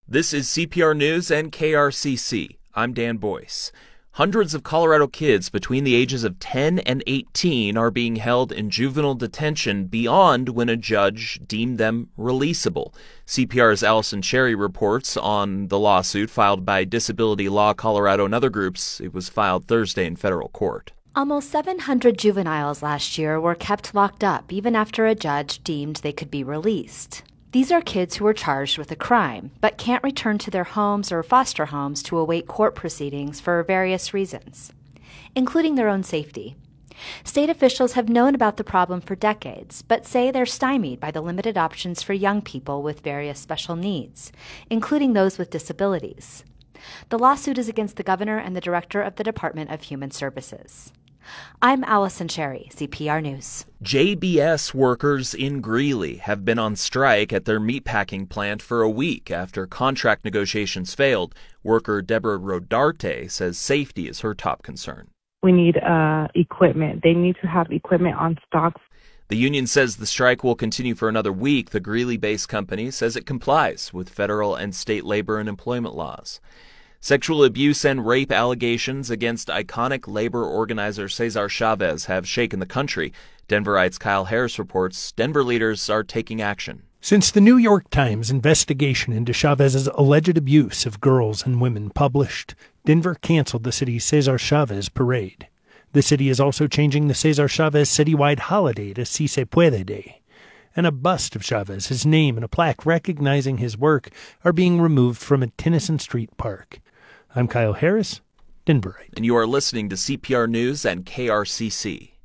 This is CPR News and KRCC. I'm Dan Boyce. Hundreds of Colorado kids between the ages of 10 and 18 are being held in juvenile detention beyond when a judge deemed them releasable. CPR's Allison Cherry reports on the lawsuit filed by Disability Law Colorado and other groups. It was filed Thursday in federal court. Almost 700 juveniles last year were kept locked up even after a judge deemed they could be released. These are kids who were charged with a crime, but can't return to their homes or foster homes to await court proceedings for various reasons, including their own safety. State officials have known about the problem for decades, but say they're stymied by the limited options for young people with various special needs, including those with disabilities. The lawsuit is against the governor and the director of the Department of Human Services. I'm Allison Cherry, CPR News. JBS workers in Greeley have been on strike at their meatpacking plant for a week after contract negotiations failed. Worker Deborah Rodarte says safety is her top concern. We need equipment. They need to have equipment on stock. The union says the strike will continue for another week. The Greeley-based company says it complies with federal and state labor and employment laws. Sexual abuse and rape allegations against iconic labor organizer Cesar Chavez have shaken the country. Denverite's Kyle Harris reports Denver leaders are taking action. Since the New York Times investigation into Chavez's alleged abuse of girls and women published, Denver canceled the city's Cesar Chavez parade. The city is also changing the Cesar Chavez citywide holiday to Si Se Puede Day. And a bust of Chavez, his name, and a plaque recognizing his work are being removed from a Tennyson Street park. I'm Kyle Harris, Denverite. And you are listening to CPR News and KRCC.